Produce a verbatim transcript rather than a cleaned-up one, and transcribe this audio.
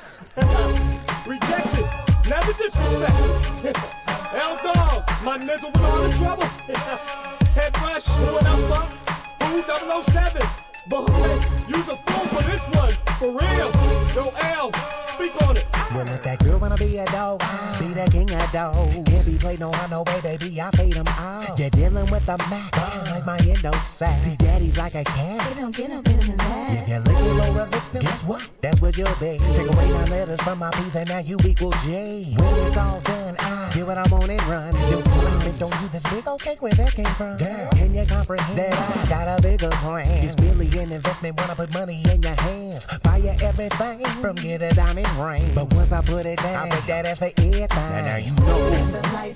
this. Rejected, never disrespected. L Dog, my nigga with all the trouble. Head rush, who it up for? Who double oh seven? But who use a fool for this one? For real. Yo, L, speak on it. Well, if that girl wanna be a dog, be the king of dogs. Can't be played no how no way, baby, I paid them all. You're dealing with a Mac, like my endo sack. See, daddy's like a cat. Get him, get him, get him in that. If you're looking for a victim, guess what? That's what you'll be. Take away my letters from my piece and now you equal J. When it's all done, I get what I want and run. You profit, don't you this big old cake where that came from? Girl, can you comprehend that I got a bigger plan? This billion investment wanna put money in your hands. Buy you everything from get a diamond ring. But once I put it down, I bet that ass for everything. Now, now you know. It's a life